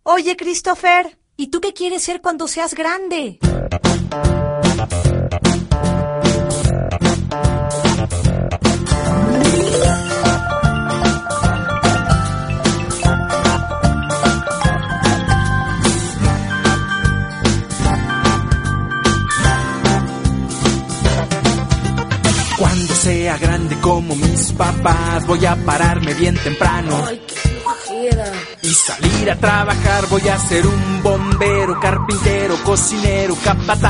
Oye, Christopher, ¿y tú qué quieres ser cuando seas grande? Cuando sea grande como mis papás, voy a pararme bien temprano. ¡Ay, qué flojera! Y salir a trabajar, voy a ser un bombero, carpintero, cocinero, capataz.